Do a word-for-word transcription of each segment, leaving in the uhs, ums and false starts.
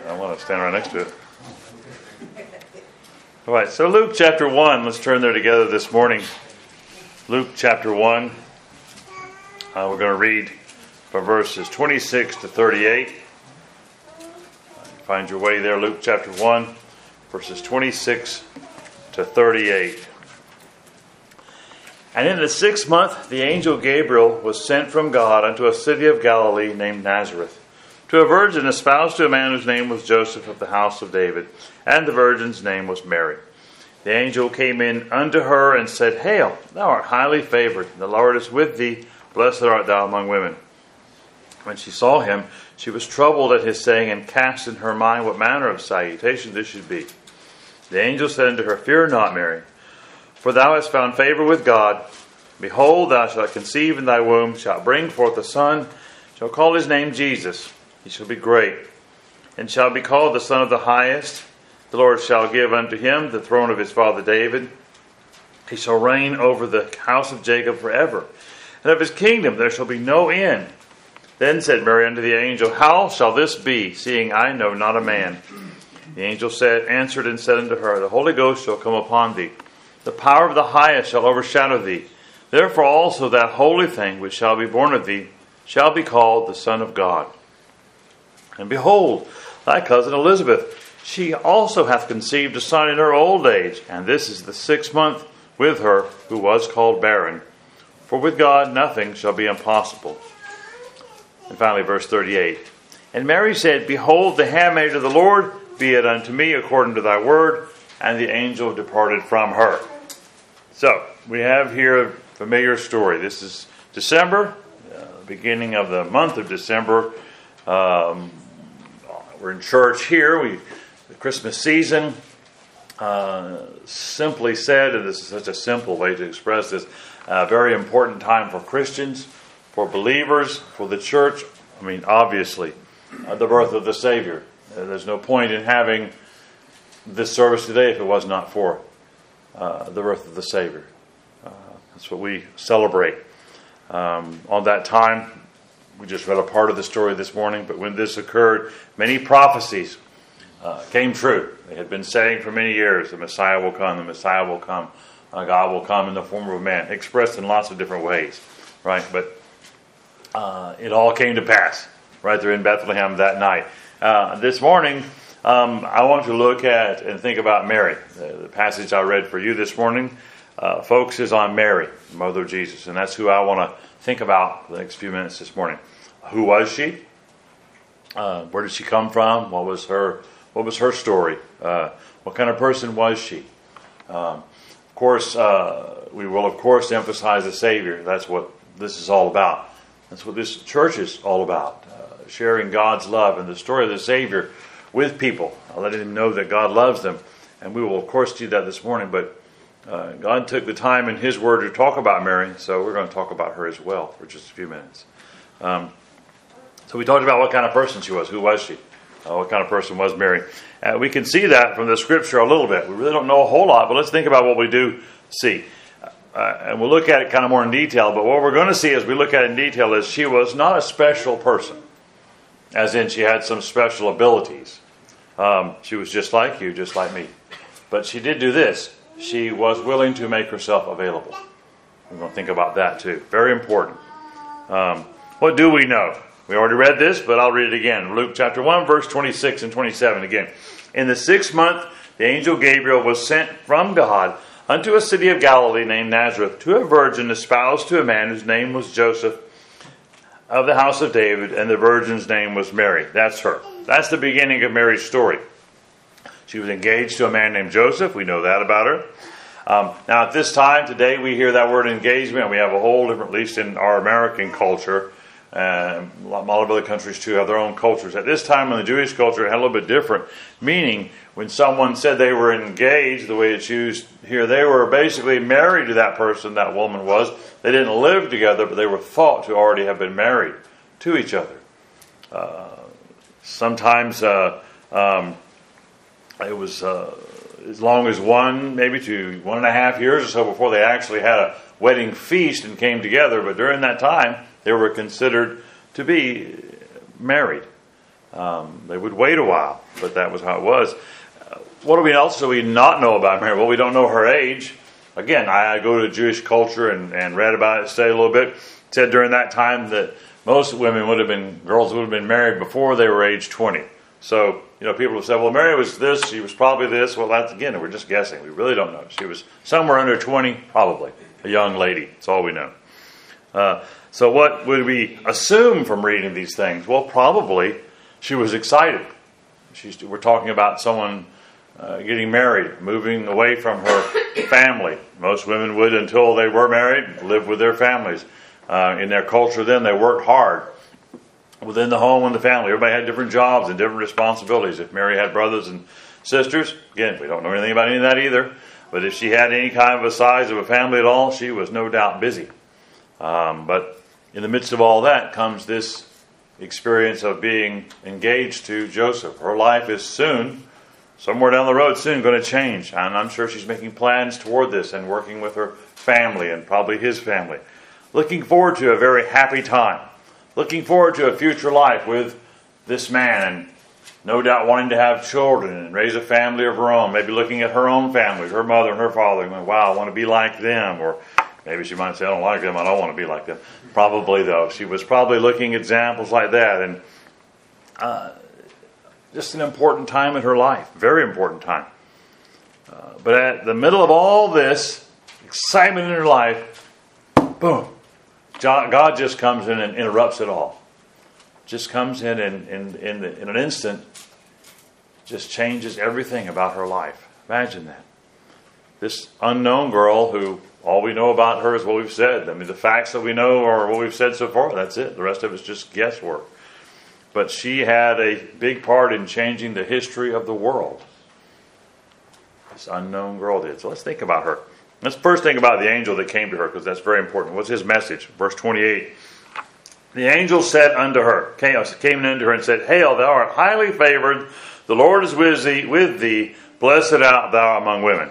I want to stand right next to it. All right, so Luke chapter one. Let's turn there together this morning. Luke chapter one. Uh, we're going to read from verses twenty-six to thirty-eight. Find your way there, Luke chapter one, verses twenty-six to thirty-eight. And in the sixth month, the angel Gabriel was sent from God unto a city of Galilee named Nazareth, to a virgin espoused to a man whose name was Joseph of the house of David, and the virgin's name was Mary. The angel came in unto her and said, Hail, thou art highly favored, the Lord is with thee, blessed art thou among women. When she saw him, she was troubled at his saying, and cast in her mind what manner of salutation this should be. The angel said unto her, Fear not, Mary, for thou hast found favor with God. Behold, thou shalt conceive in thy womb, shalt bring forth a son, shall call his name Jesus. He shall be great, and shall be called the Son of the Highest. The Lord shall give unto him the throne of his father David. He shall reign over the house of Jacob forever, and of his kingdom there shall be no end. Then said Mary unto the angel, How shall this be, seeing I know not a man? The angel said, answered and said unto her, The Holy Ghost shall come upon thee. The power of the Highest shall overshadow thee. Therefore also that holy thing which shall be born of thee shall be called the Son of God. And behold, thy cousin Elizabeth, she also hath conceived a son in her old age, and this is the sixth month with her who was called barren. For with God nothing shall be impossible. And finally, verse thirty-eight. And Mary said, Behold, the handmaid of the Lord, be it unto me according to thy word. And the angel departed from her. So, we have here a familiar story. This is December, uh, beginning of the month of December. Um, we're in church here. We the Christmas season. Uh, simply said, and this is such a simple way to express this, a very important time for Christians, for believers, for the church. I mean, obviously, uh, the birth of the Savior. Uh, there's no point in having this service today if it was not for uh, the birth of the Savior. Uh, that's what we celebrate. Um, on that time, we just read a part of the story this morning, but when this occurred, many prophecies uh, came true. They had been saying for many years, the Messiah will come, the Messiah will come, uh, God will come in the form of a man, expressed in lots of different ways, right? But uh, it all came to pass right there in Bethlehem that night. Uh, this morning, um, I want to look at and think about Mary. The, the passage I read for you this morning uh, focuses on Mary, the mother of Jesus, and that's who I want to think about the next few minutes this morning. Who was she? Uh, where did she come from? What was her What was her story? Uh, what kind of person was she? Um, of course, uh, we will of course emphasize the Savior. That's what this is all about. That's what this church is all about. Uh, sharing God's love and the story of the Savior with people. Letting them know that God loves them. And we will of course do that this morning. But uh, God took the time in His Word to talk about Mary. So we're going to talk about her as well for just a few minutes. Um, so we talked about what kind of person she was. Who was she? Uh, what kind of person was Mary? Uh, we can see that from the Scripture a little bit. We really don't know a whole lot, but let's think about what we do see. Uh, and we'll look at it kind of more in detail. But what we're going to see as we look at it in detail is she was not a special person. As in she had some special abilities. Um, she was just like you, just like me. But she did do this. She was willing to make herself available. We're going to think about that too. Very important. Um, what do we know? We already read this, but I'll read it again. Luke chapter one, verse twenty-six and twenty-seven again. In the sixth month, the angel Gabriel was sent from God unto a city of Galilee named Nazareth, to a virgin espoused to a man whose name was Joseph of the house of David, and the virgin's name was Mary. That's her. That's the beginning of Mary's story. She was engaged to a man named Joseph. We know that about her. Um, now, at this time, today, we hear that word engagement. We have a whole different, at least in our American culture, Uh, a lot of other countries too have their own cultures. At this time in the Jewish culture, it had a little bit different meaning. When someone said they were engaged, the way it's used here, they were basically married to that person, that woman was. They didn't live together, but they were thought to already have been married to each other. Uh, sometimes uh, um, it was uh, as long as one, maybe to one and a half years or so before they actually had a wedding feast and came together. But during that time, they were considered to be married. Um, they would wait a while, but that was how it was. Uh, what do we else do we not know about Mary? Well, we don't know her age. Again, I go to Jewish culture and, and read about it, studied a little bit. It said during that time that most women would have been, girls would have been married before they were age twenty. So, you know, people have said, well, Mary was this, she was probably this. Well, that's, again, we're just guessing. We really don't know. She was somewhere under twenty, probably. A young lady. That's all we know. Uh, so what would we assume from reading these things? Well, probably she was excited. She's, we're talking about someone uh, getting married, moving away from her family. Most women would, until they were married, live with their families. Uh, in their culture then, they worked hard within the home and the family. Everybody had different jobs and different responsibilities. If Mary had brothers and sisters, again, we don't know anything about any of that either, but if she had any kind of a size of a family at all, she was no doubt busy. Um, but in the midst of all that comes this experience of being engaged to Joseph. Her life is soon, somewhere down the road, soon going to change. And I'm sure she's making plans toward this and working with her family and probably his family. Looking forward to a very happy time. Looking forward to a future life with this man. And no doubt wanting to have children and raise a family of her own. Maybe looking at her own family, her mother and her father, and going, wow, I want to be like them. Or maybe she might say, I don't like them, I don't want to be like them. Probably, though. She was probably looking at examples like that. And uh, just an important time in her life. Very important time. Uh, but at the middle of all this excitement in her life, boom. God just comes in and interrupts it all. Just comes in and in, in, in an instant, just changes everything about her life. Imagine that. This unknown girl who all we know about her is what we've said. I mean, the facts that we know are what we've said so far. That's it. The rest of it's just guesswork. But she had a big part in changing the history of the world. This unknown girl did. So let's think about her. Let's first think about the angel that came to her, because that's very important. What's his message? Verse twenty-eight. The angel said unto her, came unto her and said, Hail, thou art highly favored. The Lord is with thee. With thee. Blessed art thou among women.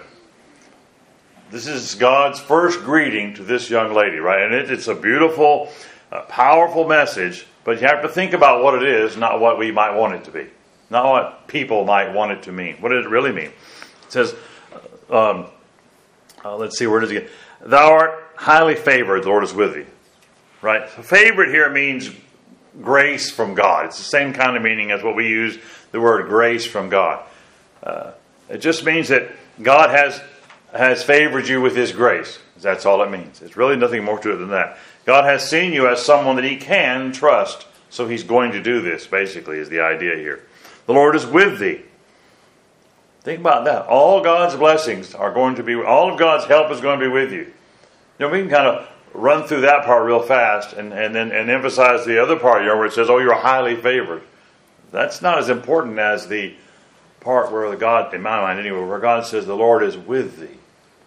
This is God's first greeting to this young lady, right? And it, it's a beautiful, uh, powerful message, but you have to think about what it is, not what we might want it to be. Not what people might want it to mean. What does it really mean? It says, um, uh, let's see, where does it get? Thou art highly favored, the Lord is with thee. Right? So favored here means grace from God. It's the same kind of meaning as what we use the word grace from God. Uh, it just means that God has has favored you with His grace. That's all it means. It's really nothing more to it than that. God has seen you as someone that He can trust, so He's going to do this, basically, is the idea here. The Lord is with thee. Think about that. All God's blessings are going to be, all of God's help is going to be with you. You know, we can kind of run through that part real fast and, and then and emphasize the other part, you know, where it says, oh, you're highly favored. That's not as important as the part where the God, in my mind anyway, where God says the Lord is with thee.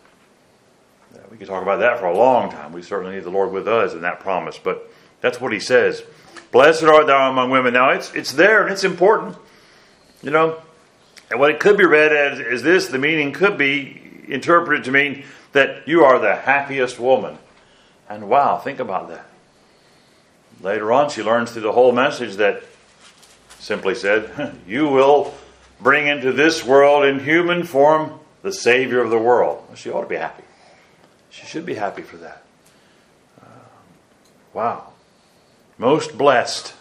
We could talk about that for a long time. We certainly need the Lord with us in that promise, but that's what He says. Blessed art thou among women. Now, it's it's there and it's important. You know, and what it could be read as is this, the meaning could be interpreted to mean that you are the happiest woman. And wow, think about that. Later on, she learns through the whole message that simply said, you will bring into this world in human form the Savior of the world. Well, she ought to be happy. She should be happy for that. Uh, wow. Most blessed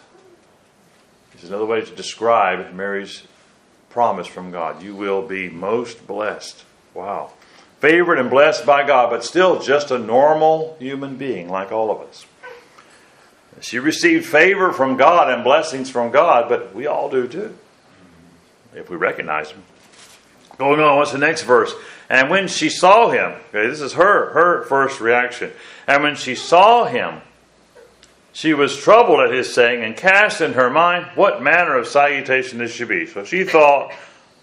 is another way to describe Mary's promise from God. You will be most blessed. Wow. Favored and blessed by God, but still just a normal human being like all of us. She received favor from God and blessings from God, but we all do too, if we recognize them. Going on, what's the next verse? And when she saw him, okay, this is her, her first reaction. And when she saw him, she was troubled at his saying and cast in her mind, what manner of salutation this should be. So she thought,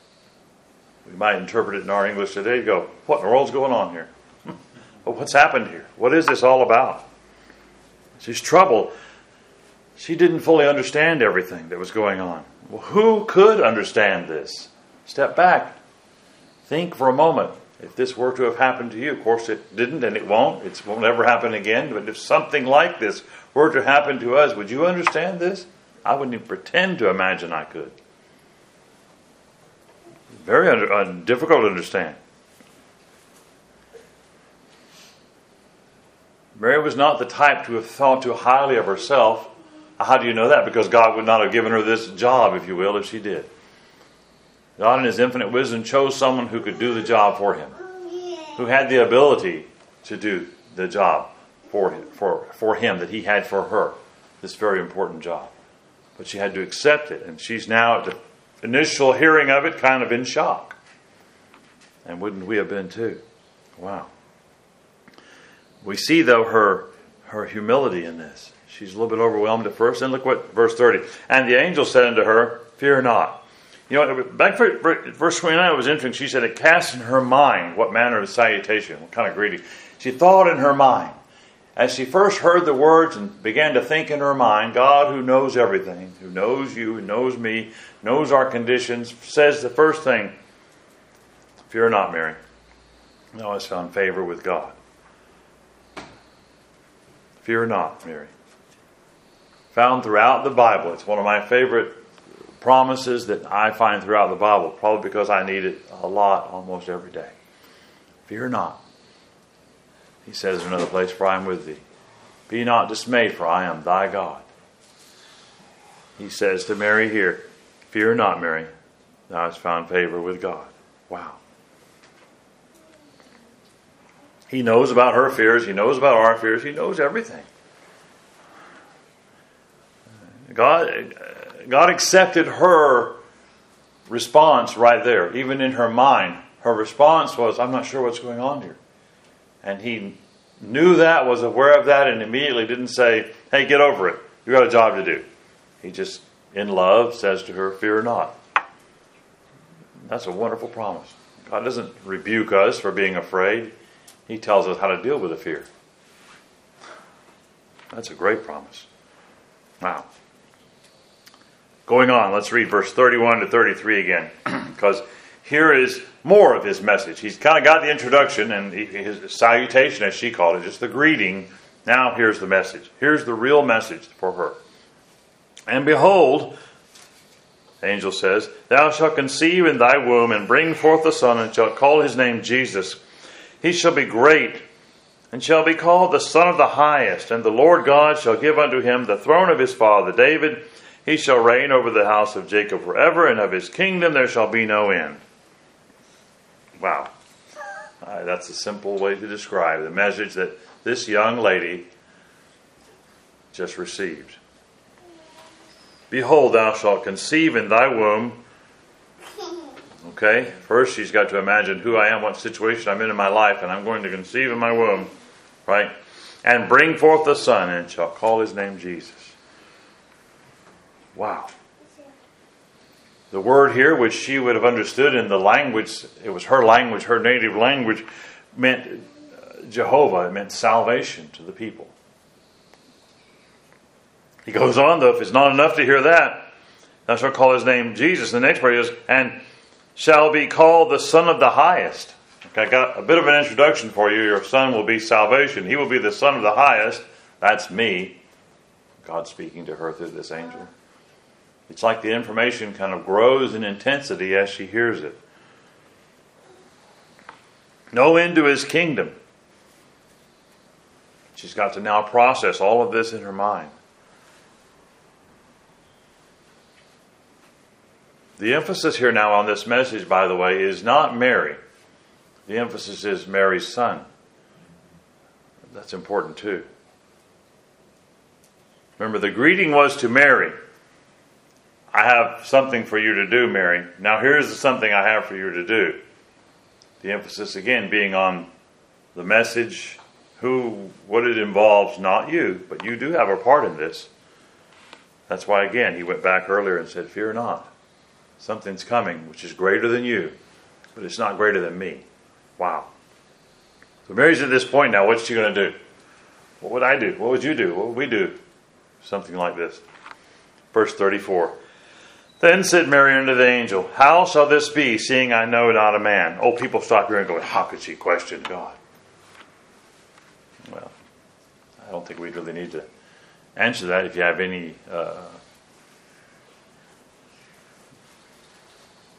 we might interpret it in our English today, go, what in the world's going on here? Well, what's happened here? What is this all about? She's troubled. She didn't fully understand everything that was going on. Well, who could understand this? Step back. Think for a moment. If this were to have happened to you, of course it didn't and it won't. It won't ever happen again. But if something like this were to happen to us, would you understand this? I wouldn't even pretend to imagine I could. Very under, uh, difficult to understand. Mary was not the type to have thought too highly of herself. How do you know that? Because God would not have given her this job, if you will, if she did. God in His infinite wisdom chose someone who could do the job for Him, who had the ability to do the job for him, for, for him that He had for her, this very important job. But she had to accept it, and she's now at the initial hearing of it kind of in shock. And wouldn't we have been too? Wow. We see, though, her, her humility in this. She's a little bit overwhelmed at first. And look what verse thirty. And the angel said unto her, fear not. You know, back for verse twenty-nine, it was interesting. She said, it cast in her mind what manner of salutation, what kind of greeting. She thought in her mind. As she first heard the words and began to think in her mind, God, who knows everything, who knows you, who knows me, knows our conditions, says the first thing, fear not, Mary. Thou hast found favor with God. Fear not, Mary. Found throughout the Bible. It's one of my favorite promises that I find throughout the Bible, probably because I need it a lot almost every day. Fear not. He says in another place, for I am with thee. Be not dismayed, for I am thy God. He says to Mary here, fear not, Mary. Thou hast found favor with God. Wow. He knows about her fears. He knows about our fears. He knows everything. God, God accepted her response right there. Even in her mind, her response was, I'm not sure what's going on here. And He knew that, was aware of that, and immediately didn't say, hey, get over it. You've got a job to do. He just, in love, says to her, fear not. That's a wonderful promise. God doesn't rebuke us for being afraid. He tells us how to deal with the fear. That's a great promise. Wow. Going on, let's read verse thirty-one to thirty-three again, because here is more of His message. He's kind of got the introduction and His salutation, as she called it, just the greeting. Now here's the message. Here's the real message for her. And behold, the angel says, thou shalt conceive in thy womb and bring forth a son, and shalt call his name Jesus. He shall be great, and shall be called the Son of the Highest. And the Lord God shall give unto him the throne of his father David. He shall reign over the house of Jacob forever, and of his kingdom there shall be no end. Wow. Uh, that's a simple way to describe the message that this young lady just received. Behold, thou shalt conceive in thy womb. Okay, first she's got to imagine who I am, what situation I'm in in my life, and I'm going to conceive in my womb, right? And bring forth a son, and shall call his name Jesus. Wow. The word here, which she would have understood in the language, it was her language, her native language, meant Jehovah. It meant salvation to the people. He goes on, though, if it's not enough to hear that, thou shalt call his name Jesus. The next part is, and shall be called the Son of the Highest. Okay, I got a bit of an introduction for you. Your son will be salvation. He will be the Son of the Highest. That's me. God speaking to her through this angel. It's like the information kind of grows in intensity as she hears it. No end to his kingdom. She's got to now process all of this in her mind. The emphasis here now on this message, by the way, is not Mary. The emphasis is Mary's son. That's important too. Remember, the greeting was to Mary. I have something for you to do, Mary. Now here's something I have for you to do. The emphasis again being on the message, who, what it involves, not you, but you do have a part in this. That's why again he went back earlier and said, fear not. Something's coming which is greater than you, but it's not greater than me. Wow. So Mary's at this point now. What's she going to do? What would I do? What would you do? What would we do? Something like this. Verse thirty-four. Then said Mary unto the angel, how shall this be, seeing I know not a man? Oh, people stop here and go, how could she question God? Well, I don't think we really need to answer that. If you have any uh,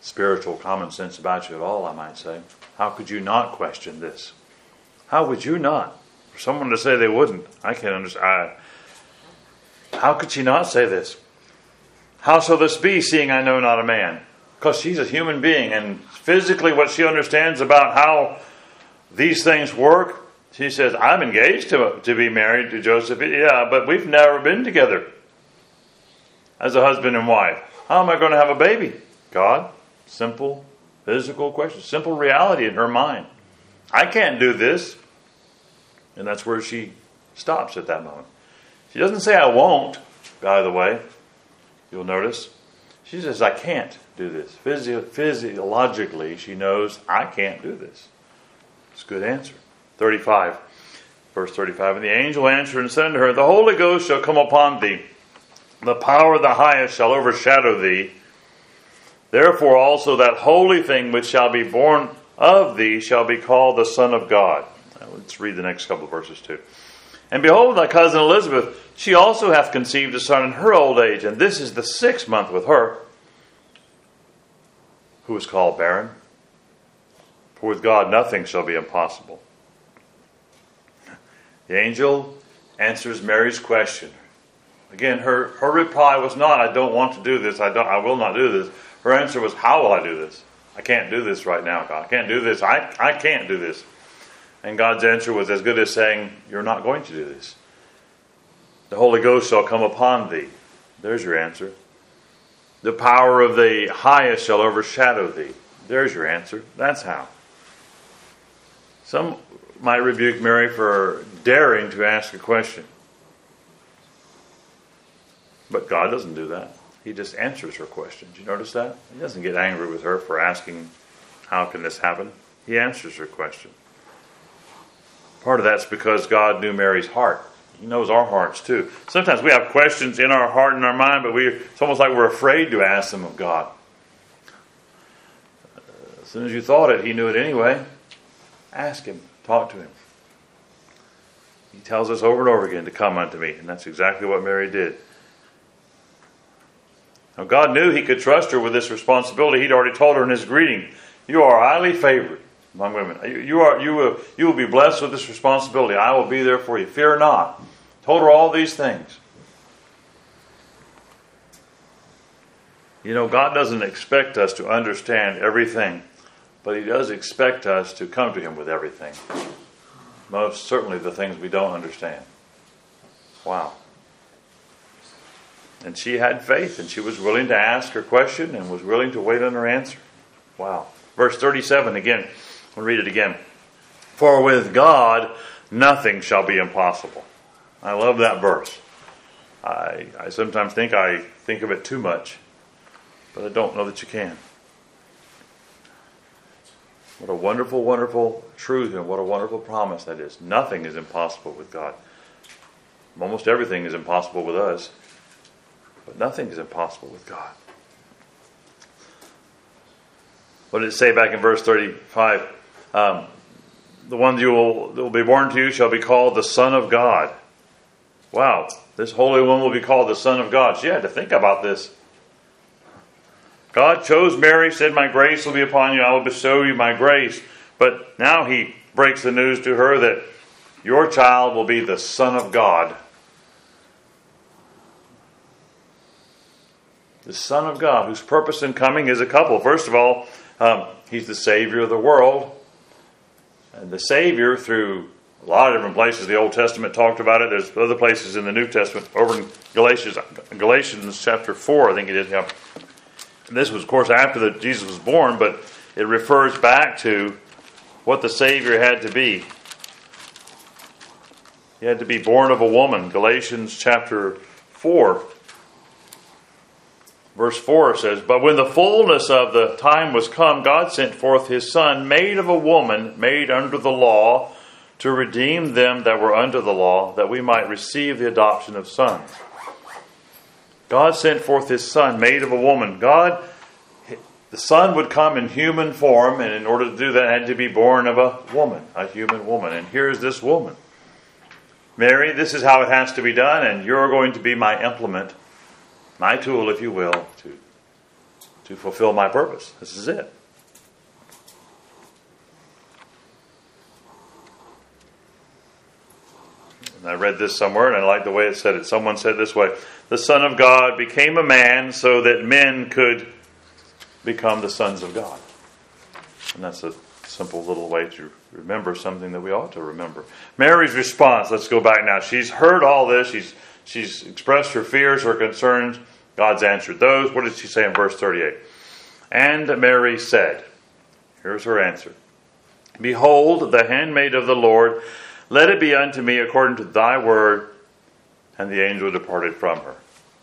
spiritual common sense about you at all, I might say. How could you not question this? How would you not? For someone to say they wouldn't, I can't understand. I, how could she not say this? How shall this be, seeing I know not a man? Because she's a human being, and physically what she understands about how these things work, she says, I'm engaged to, to be married to Joseph. Yeah, but we've never been together as a husband and wife. How am I going to have a baby? God, simple physical question, simple reality in her mind. I can't do this. And that's where she stops at that moment. She doesn't say I won't, by the way. You'll notice. She says I can't do this. Physio- physiologically, she knows I can't do this. It's a good answer. thirty-five. Verse thirty-five. And the angel answered and said unto her, the Holy Ghost shall come upon thee. The power of the highest shall overshadow thee. Therefore also that holy thing which shall be born of thee shall be called the Son of God. Now, let's read the next couple of verses too. And behold, thy cousin Elizabeth, she also hath conceived a son in her old age, and this is the sixth month with her, who is called barren. For with God nothing shall be impossible. The angel answers Mary's question. Again, her, her reply was not, I don't want to do this, I don't I will not do this. Her answer was, how will I do this? I can't do this right now, God. I can't do this. I, I can't do this. And God's answer was as good as saying, you're not going to do this. The Holy Ghost shall come upon thee. There's your answer. The power of the highest shall overshadow thee. There's your answer. That's how. Some might rebuke Mary for daring to ask a question. But God doesn't do that. He just answers her question. Did you notice that? He doesn't get angry with her for asking, how can this happen? He answers her question. Part of that's because God knew Mary's heart. He knows our hearts too. Sometimes we have questions in our heart and our mind, but we, it's almost like we're afraid to ask them of God. As soon as you thought it, He knew it anyway. Ask Him. Talk to Him. He tells us over and over again to come unto me. And that's exactly what Mary did. Now God knew He could trust her with this responsibility. He'd already told her in His greeting, you are highly favored among women. You, you, are, you, will, you will be blessed with this responsibility. I will be there for you. Fear not. Told her all these things. You know, God doesn't expect us to understand everything, but He does expect us to come to Him with everything. Most certainly the things we don't understand. Wow. And she had faith, and she was willing to ask her question and was willing to wait on her answer. Wow. Verse thirty-seven again. We'll read it again. For with God nothing shall be impossible. I love that verse. I, I sometimes think I think of it too much, but I don't know that you can. What a wonderful, wonderful truth, and what a wonderful promise that is. Nothing is impossible with God. Almost everything is impossible with us, but nothing is impossible with God. What did it say back in verse thirty-five? Um, the one that will, that will be born to you shall be called the Son of God. Wow, this Holy One will be called the Son of God. She had to think about this. God chose Mary, said, my grace will be upon you, I will bestow you my grace. But now He breaks the news to her that your child will be the Son of God. The Son of God, whose purpose in coming is a couple. First of all, um, He's the Savior of the world. And the Savior, through a lot of different places, the Old Testament talked about it. There's other places in the New Testament, over in Galatians, Galatians chapter four, I think it is. Yeah. This was, of course, after the, Jesus was born, but it refers back to what the Savior had to be. He had to be born of a woman. Galatians chapter four. Verse four says, but when the fullness of the time was come, God sent forth His Son, made of a woman, made under the law, to redeem them that were under the law, that we might receive the adoption of sons. God sent forth His Son, made of a woman. God, the Son would come in human form, and in order to do that, had to be born of a woman, a human woman. And here's this woman. Mary, this is how it has to be done, and you're going to be my implement, my tool, if you will, to, to fulfill my purpose. This is it. And I read this somewhere, and I like the way it said it. Someone said this way: the Son of God became a man so that men could become the sons of God. And that's a simple little way to remember something that we ought to remember. Mary's response, let's go back now. She's heard all this. She's, she's expressed her fears, her concerns. God's answered those. What did she say in verse thirty-eight? And Mary said, here's her answer: Behold, the handmaid of the Lord, let it be unto me according to thy word. And the angel departed from her.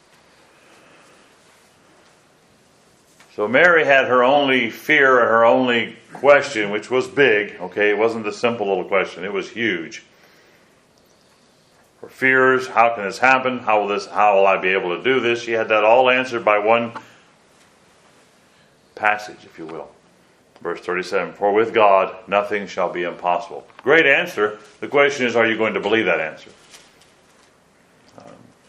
So Mary had her only fear and her only question, which was big. Okay, it wasn't the simple little question. It was huge. Her fears, how can this happen? How will this? How will I be able to do this? She had that all answered by one passage, if you will. Verse thirty-seven, for with God nothing shall be impossible. Great answer. The question is, are you going to believe that answer? Um,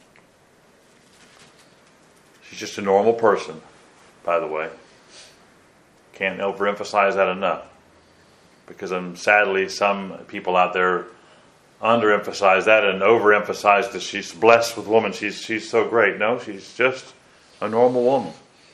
she's just a normal person, by the way. Can't overemphasize that enough. Because um, sadly, some people out there underemphasize that and overemphasize that she's blessed with woman. She's, she's so great. No, she's just a normal woman.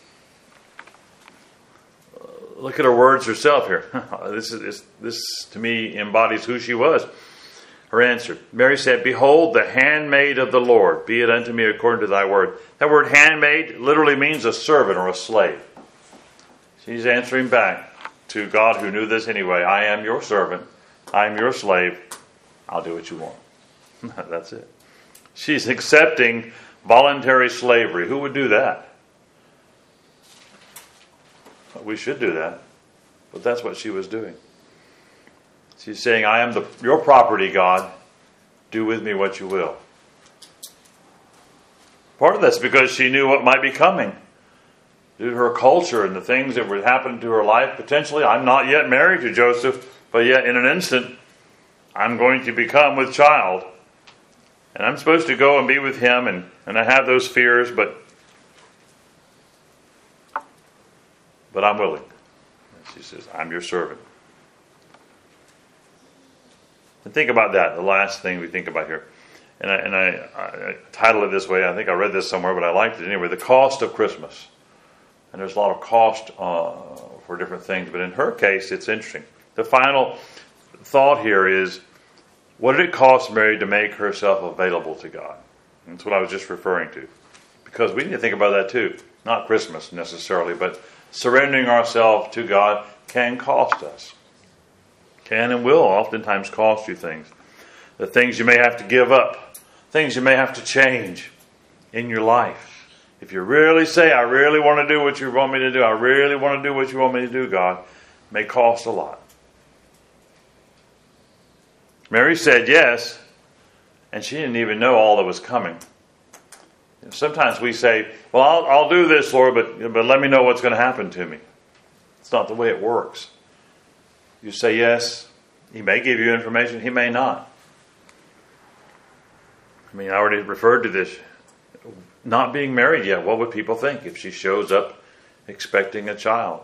Look at her words herself here. This is this to me embodies who she was. Her answer. Mary said, Behold, the handmaid of the Lord, be it unto me according to thy word. That word handmaid literally means a servant or a slave. She's answering back to God, who knew this anyway. I am your servant. I am your slave. I'll do what you want. That's it. She's accepting voluntary slavery. Who would do that? We should do that. But that's what she was doing. She's saying, I am the, your property, God. Do with me what you will. Part of that's because she knew what might be coming. Due to her culture and the things that would happen to her life, potentially, I'm not yet married to Joseph, but yet in an instant, I'm going to become with child. And I'm supposed to go and be with him, and, and I have those fears, but But I'm willing. She says, I'm your servant. And think about that, the last thing we think about here. And I, and I, I titled it this way. I think I read this somewhere, but I liked it anyway. The cost of Christmas. And there's a lot of cost uh, for different things. But in her case, it's interesting. The final thought here is, what did it cost Mary to make herself available to God? And that's what I was just referring to. Because we need to think about that too. Not Christmas necessarily, but surrendering ourselves to God can cost us. Can and will oftentimes cost you things. The things you may have to give up. Things you may have to change in your life. If you really say, I really want to do what you want me to do. I really want to do what you want me to do, God. It may cost a lot. Mary said yes, and she didn't even know all that was coming. Sometimes we say, well, I'll, I'll do this, Lord, but, but let me know what's going to happen to me. It's not the way it works. You say yes, he may give you information, he may not. I mean, I already referred to this. Not being married yet, what would people think if she shows up expecting a child?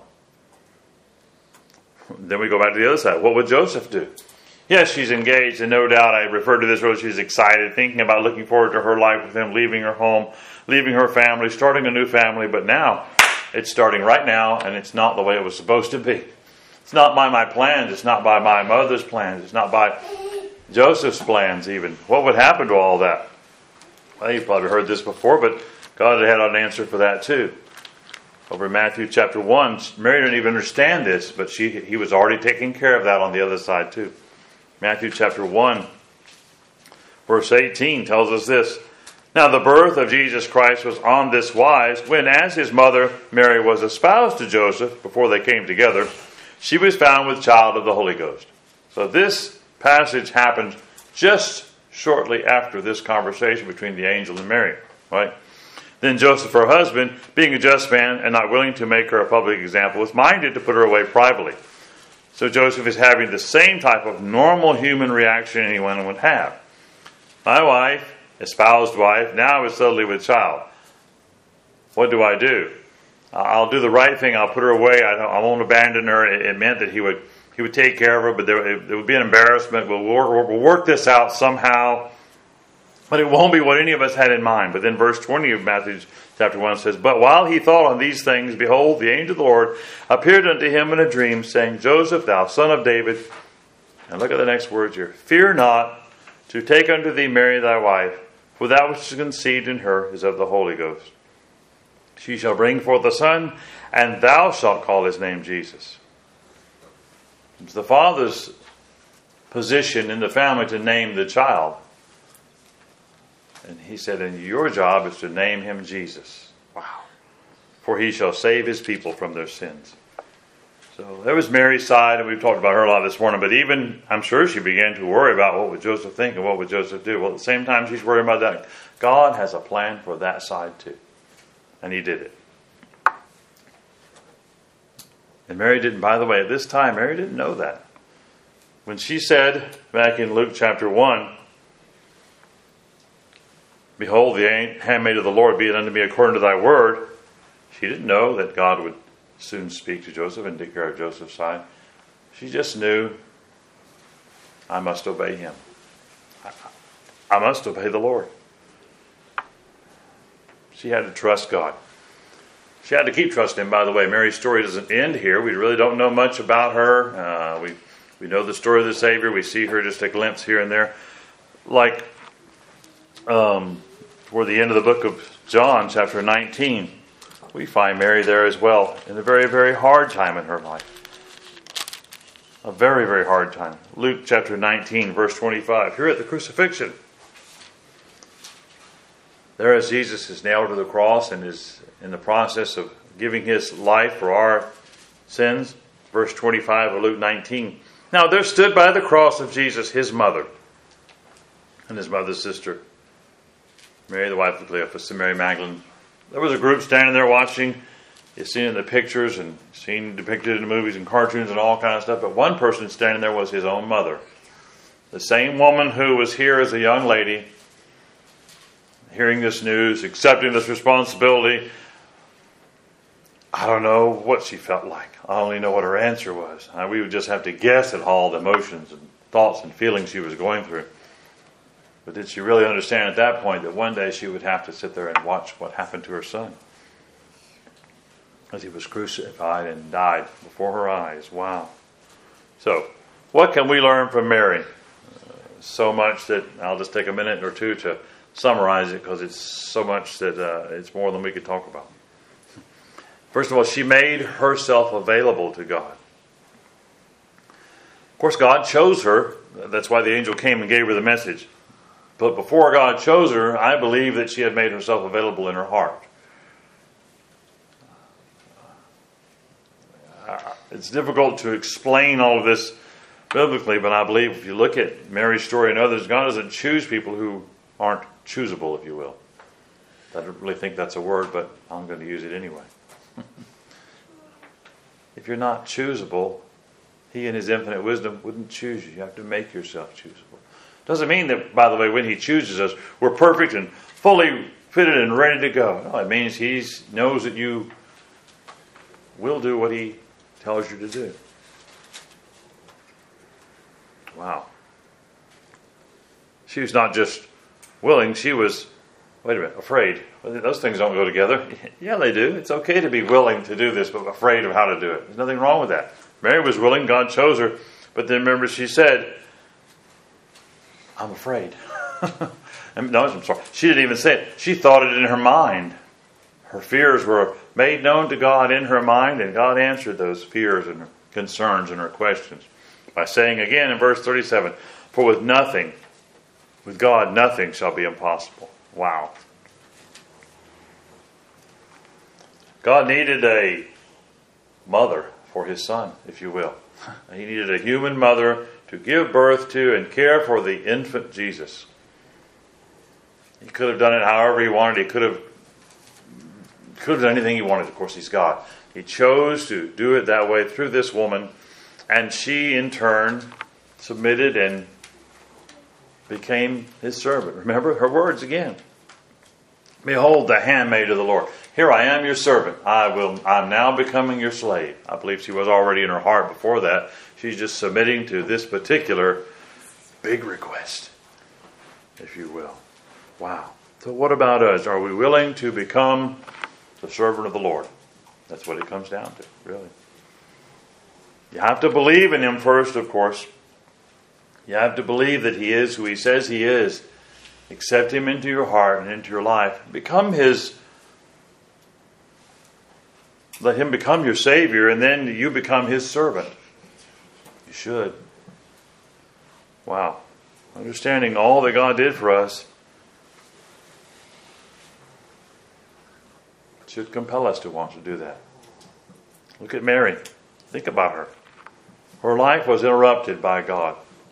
Then we go back to the other side. What would Joseph do? Yes, she's engaged, and no doubt I referred to this where she's excited, thinking about looking forward to her life with him, leaving her home, leaving her family, starting a new family. But now, it's starting right now, and it's not the way it was supposed to be. It's not by my plans. It's not by my mother's plans. It's not by Joseph's plans even. What would happen to all that? Well, you've probably heard this before, but God had an answer for that too. Over in Matthew chapter one, Mary didn't even understand this, but she he was already taking care of that on the other side too. Matthew chapter one, verse eighteen tells us this. Now the birth of Jesus Christ was on this wise, when as his mother Mary was espoused to Joseph, before they came together, she was found with child of the Holy Ghost. So this passage happened just shortly after this conversation between the angel and Mary. Right? Then Joseph, her husband, being a just man and not willing to make her a public example, was minded to put her away privately. So Joseph is having the same type of normal human reaction anyone would have. My wife, espoused wife, now is suddenly with child. What do I do? I'll do the right thing. I'll put her away. I, I won't abandon her. It, it meant that he would he would take care of her, but there, it, it would be an embarrassment. We'll work, we'll work this out somehow. But it won't be what any of us had in mind. But then verse twenty of Matthew chapter one says, But while he thought on these things, behold, the angel of the Lord appeared unto him in a dream, saying, Joseph, thou son of David. And look at the next words here. Fear not to take unto thee Mary thy wife, for that which is conceived in her is of the Holy Ghost. She shall bring forth a son, and thou shalt call his name Jesus. It's the father's position in the family to name the child. And he said, and your job is to name him Jesus. Wow. For he shall save his people from their sins. So there was Mary's side, and we've talked about her a lot this morning. But even, I'm sure she began to worry about what would Joseph think and what would Joseph do. Well, at the same time she's worrying about that, God has a plan for that side too. And he did it. And Mary didn't, by the way, at this time, Mary didn't know that. When she said, back in Luke chapter one, Behold, the handmaid of the Lord, be it unto me according to thy word. She didn't know that God would soon speak to Joseph and take care of Joseph's side. She just knew, I must obey him. I, I must obey the Lord. She had to trust God. She had to keep trusting him, by the way. Mary's story doesn't end here. We really don't know much about her. Uh, we, we know the story of the Savior. We see her just a glimpse here and there. Like, um... toward the end of the book of John, chapter nineteen, we find Mary there as well in a very, very hard time in her life. A very, very hard time. Luke chapter nineteen, verse twenty-five. Here at the crucifixion, there as Jesus is nailed to the cross and is in the process of giving his life for our sins. Verse twenty-five of Luke nineteen. Now there stood by the cross of Jesus his mother and his mother's sister, Mary, the wife of Cleophas, and Mary Magdalene. There was a group standing there watching. You've seen it in the pictures and seen depicted in the movies and cartoons and all kind of stuff. But one person standing there was his own mother. The same woman who was here as a young lady, hearing this news, accepting this responsibility. I don't know what she felt like. I only know what her answer was. We would just have to guess at all the emotions and thoughts and feelings she was going through. But did she really understand at that point that one day she would have to sit there and watch what happened to her son as he was crucified and died before her eyes? Wow. So, what can we learn from Mary? Uh, so much that I'll just take a minute or two to summarize it because it's so much that uh, it's more than we could talk about. First of all, she made herself available to God. Of course, God chose her. That's why the angel came and gave her the message. But before God chose her, I believe that she had made herself available in her heart. It's difficult to explain all of this biblically, but I believe if you look at Mary's story and others, God doesn't choose people who aren't choosable, if you will. I don't really think that's a word, but I'm going to use it anyway. If you're not choosable, he in his infinite wisdom wouldn't choose you. You have to make yourself choosable. Doesn't mean that, by the way, when he chooses us, we're perfect and fully fitted and ready to go. No, it means he knows that you will do what he tells you to do. Wow. She was not just willing, she was, wait a minute, afraid. Those things don't go together. Yeah, they do. It's okay to be willing to do this, but afraid of how to do it. There's nothing wrong with that. Mary was willing, God chose her, but then remember she said, I'm afraid. no, I'm sorry. She didn't even say it. She thought it in her mind. Her fears were made known to God in her mind, and God answered those fears and her concerns and her questions by saying again in verse thirty-seven, for with nothing, with God, nothing shall be impossible. Wow. God needed a mother for his son, if you will. He needed a human mother to give birth to and care for the infant Jesus. He could have done it however he wanted. He could have, could have done anything he wanted. Of course, he's God. He chose to do it that way through this woman, and she, in turn, submitted and became his servant. Remember her words again. Behold, the handmaid of the Lord. Here I am, your servant. I will. I'm now becoming your slave. I believe she was already in her heart before that. She's just submitting to this particular big request, if you will. Wow. So what about us? Are we willing to become the servant of the Lord? That's what it comes down to, really. You have to believe in Him first, of course. You have to believe that He is who He says He is. Accept Him into your heart and into your life. Become His. Let Him become your Savior, and then you become His servant. You should. Wow. Understanding all that God did for us should compel us to want to do that. Look at Mary. Think about her. Her life was interrupted by God.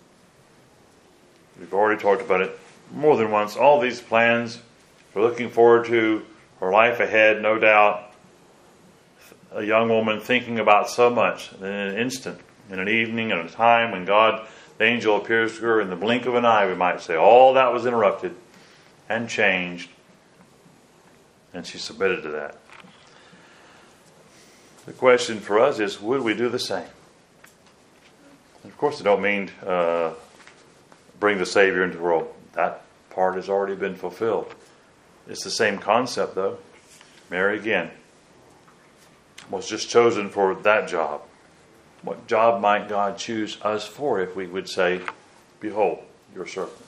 We've already talked about it more than once. All these plans for looking forward to her life ahead, no doubt. A young woman thinking about so much in an instant, in an evening, in a time when God, the angel, appears to her in the blink of an eye, we might say. All that was interrupted and changed. And she submitted to that. The question for us is, would we do the same? And of course, I don't mean uh, bring the Savior into the world. That part has already been fulfilled. It's the same concept, though. Mary, again, was just chosen for that job. What job might God choose us for if we would say, behold, your servant?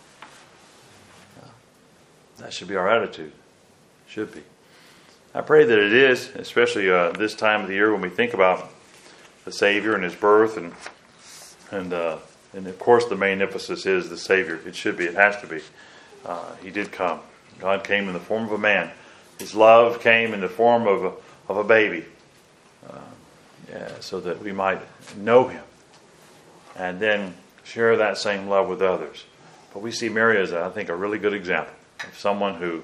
That should be our attitude. Should be. I pray that it is, especially uh, this time of the year when we think about the Savior and His birth, and and uh, and of course the main emphasis is the Savior. It should be. It has to be. Uh, he did come. God came in the form of a man. His love came in the form of a, of a baby, uh, yeah, so that we might know Him and then share that same love with others. But we see Mary as, I think, a really good example of someone who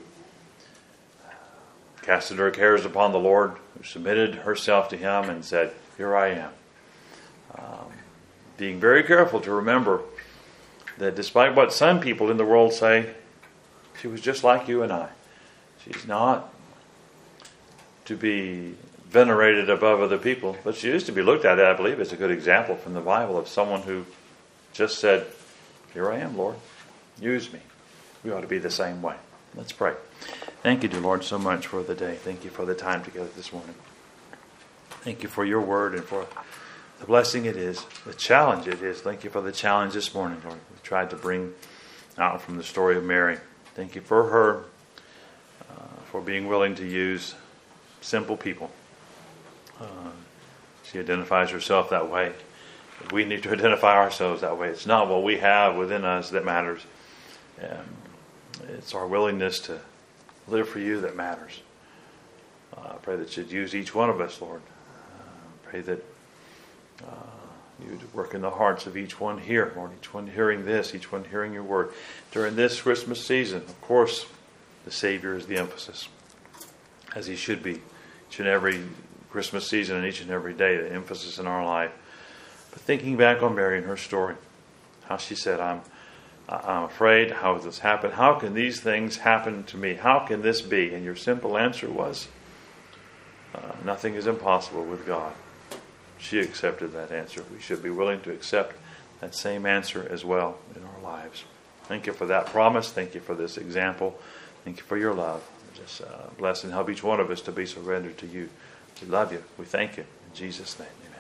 casted her cares upon the Lord, who submitted herself to Him and said, here I am. Um, being very careful to remember that despite what some people in the world say, she was just like you and I. She's not to be venerated above other people, but she is to be looked at, I believe, as a good example from the Bible of someone who just said, here I am, Lord. Use me. We ought to be the same way. Let's pray. Thank you, dear Lord, so much for the day. Thank you for the time together this morning. Thank you for your word and for the blessing it is, the challenge it is. Thank you for the challenge this morning, Lord. We tried to bring out from the story of Mary. Thank you for her, uh, for being willing to use simple people. Uh, she identifies herself that way. We need to identify ourselves that way. It's not what we have within us that matters. Um, it's our willingness to live for you that matters. Uh, I pray that you'd use each one of us, Lord. Uh, pray that uh, you'd work in the hearts of each one here, Lord. Each one hearing this, each one hearing your word. During this Christmas season, of course, the Savior is the emphasis, as He should be. Each and every Christmas season and each and every day, the emphasis in our life. But thinking back on Mary and her story, how she said, I'm I'm afraid, how has this happened? How can these things happen to me? How can this be? And your simple answer was, uh, nothing is impossible with God. She accepted that answer. We should be willing to accept that same answer as well in our lives. Thank you for that promise. Thank you for this example. Thank you for your love. Just uh, bless and help each one of us to be surrendered to you. We love you. We thank you. In Jesus' name. Amen.